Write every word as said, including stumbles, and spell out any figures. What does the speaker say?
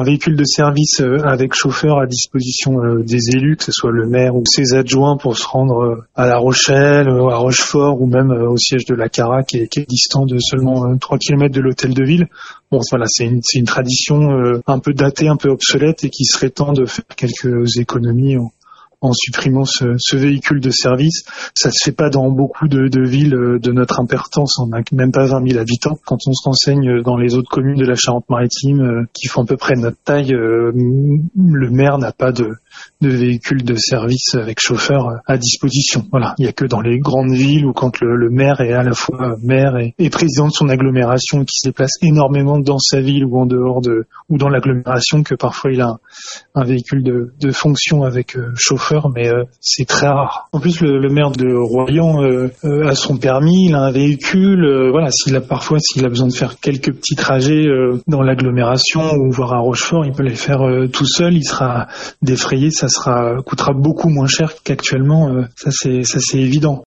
Un véhicule de service avec chauffeur à disposition des élus, que ce soit le maire ou ses adjoints, pour se rendre à La Rochelle, à Rochefort ou même au siège de la CARA qui est, qui est distant de seulement trois kilomètres de l'hôtel de ville. Bon, voilà, c'est une, c'est une tradition un peu datée, un peu obsolète et qui serait temps de faire quelques économies en, en supprimant ce, ce véhicule de service. Ça se fait pas dans beaucoup de, de villes de notre importance. On n'a même pas vingt mille habitants. Quand on se renseigne dans les autres communes de la Charente-Maritime, qui font à peu près notre taille, le maire n'a pas de, de véhicule de service avec chauffeur à disposition. Voilà. Il y a que dans les grandes villes où quand le, le maire est à la fois maire et, et président de son agglomération et qui se déplace énormément dans sa ville ou en dehors de, ou dans l'agglomération, que parfois il a un, un véhicule de, de fonction avec euh, chauffeur. Mais euh, c'est très rare. En plus, le, le maire de Royan euh, euh, a son permis, il a un véhicule. Euh, voilà, s'il a parfois, s'il a besoin de faire quelques petits trajets euh, dans l'agglomération ou voir à Rochefort, il peut les faire euh, tout seul. Il sera défrayé, ça sera coûtera beaucoup moins cher qu'actuellement. Euh, ça c'est ça c'est évident.